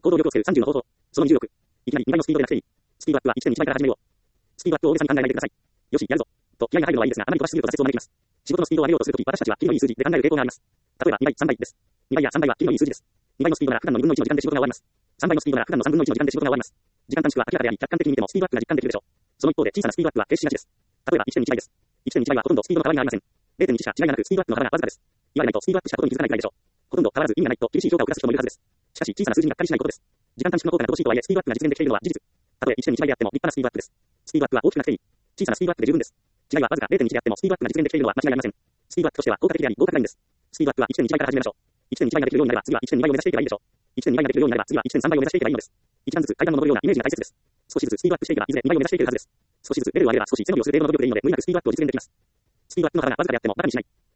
行動力をつける30の方法。その26。いきなり2倍のスピードでなくていい。スピードアップは1年に1倍から始めよう。スピードアップを大げさに考えないでください。よし、やるぞ。と気合が入るのはいいですが、あまり飛ばしすぎると挫折を招きます。仕事のスピードを上げようとするとき、私たちはキリのいい数字で考える傾向があります。例えば2倍、3倍です。2倍や3倍はキリのいい数字です。2倍のスピードなら普段の2分の1の時間で仕事が終わります。3倍のスピードなら普段の3分の1の時間で仕事が終わります。時間短縮は明らかであり、客観的に見てもスピードアップが実感できるでしょう。その一方で小さなスピードアップは決しがちです。例えば1年に1倍です。1年に1倍はほとんどスピードの変わりがありません。0.1 社違いがなくスピードアップの幅がわずかです。言われないとスピードアップしたことに気づかないくらいでしょう。ほとんど変わらず意味がないと厳しい評価を下す人もいるはずです。しかし小さな数字にがっかりしないことです。時間短縮の効果が乏しいとはいえスピードアップが実現できているのは事実。たとえ1年に1倍であっても立派なスピードアップです。スピードアップは大きくなくていい。小さなスピードアップで十分です。違いはわずか 0.1 であってもスピードアップが実現できているのは間違いありません。スピードアップとしては効果的であり合格ラインです。スピードアップは1年に1倍から始めましょう。1年に1倍ができるようになれば次は1年に2倍を目指していけばいいでしょう。1年に2倍ができるようになれば次は1年3倍を目指していけばいいのです。一段ずつ階段を登るようなイメージが大切です。少しずつスピードアップしていけばいずれ2倍を目指していけるはずです。少しずつレベルを上げれば少し背伸びをする程度の努力でいいので無理なくスピードアップを実現できます。スピードアップの幅がわずかであってもバカにしない。